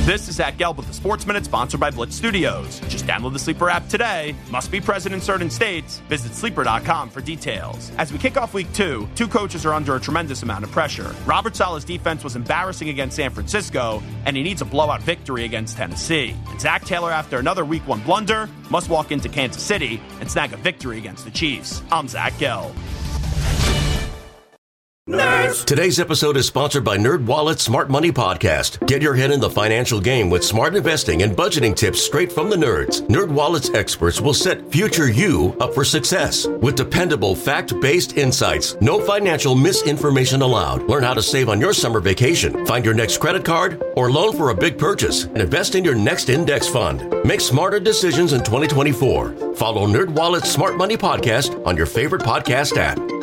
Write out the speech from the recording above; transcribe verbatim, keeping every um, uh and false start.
This is Zach Gelb with the Sports Minute, sponsored by Blitz Studios. Just download the Sleeper app today. Must be present in certain states. Visit sleeper dot com for details. As we kick off week two, two coaches are under a tremendous amount of pressure. Robert Saleh's defense was embarrassing against San Francisco, and he needs a blowout victory against Tennessee. And Zach Taylor, after another week one blunder, must walk into Kansas City and snag a victory against the Chiefs. I'm Zach Gelb. Nerds. Today's episode is sponsored by NerdWallet's Smart Money Podcast. Get your head in the financial game with smart investing and budgeting tips straight from the nerds. NerdWallet's experts will set future you up for success with dependable, fact-based insights. No financial misinformation allowed. Learn how to save on your summer vacation, find your next credit card or loan for a big purchase, and invest in your next index fund. Make smarter decisions in twenty twenty-four. Follow NerdWallet's Smart Money Podcast on your favorite podcast app.